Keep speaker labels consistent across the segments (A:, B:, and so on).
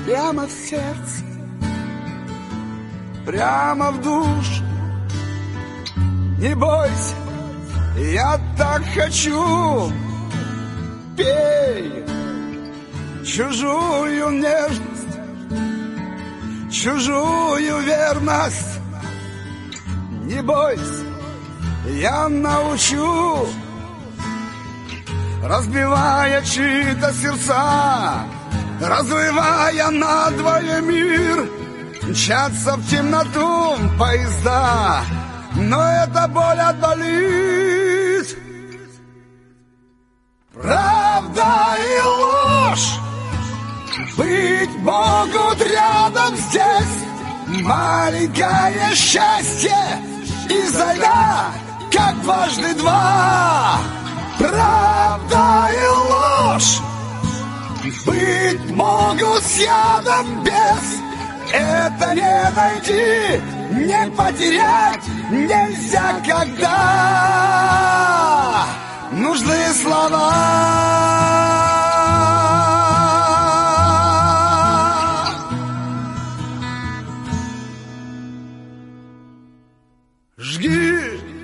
A: прямо в сердце, прямо в душу. Не бойся, я так хочу. Пей чужую нежность, чужую верность. Не бойся, я научу, разбивая чьи-то сердца, разрывая надвое мир, мчатся в темноту поезда, но эта боль отболит. Правда и ложь быть могут рядом здесь. Маленькое счастье изо льда, как дважды два. Правда и ложь быть могут с ядом без. Это не найти, не потерять нельзя, когда нужны слова. Жги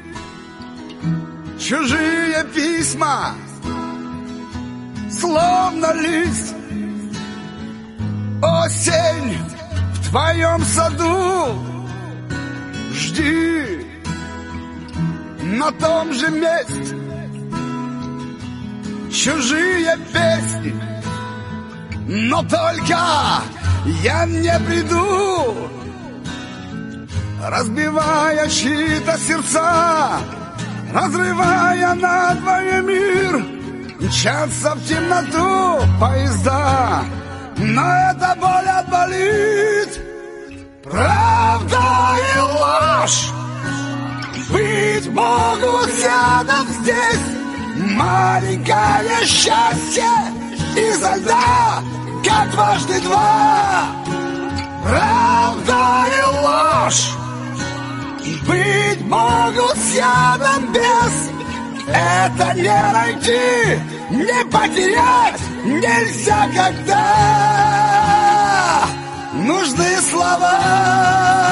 A: чужие письма, словно лист. Осень в твоем саду. Жди на том же месте чужие песни, но только я не приду, разбивая чьи-то сердца, разрывая надвое мир, мчатся в темноту поезда, но эта боль отболит. Правда и ложь быть могут рядом здесь. Маленькое счастье изо льда, как дважды два. Правда и ложь быть могут с ядом без. Это не найти, не потерять нельзя, когда нужны слова.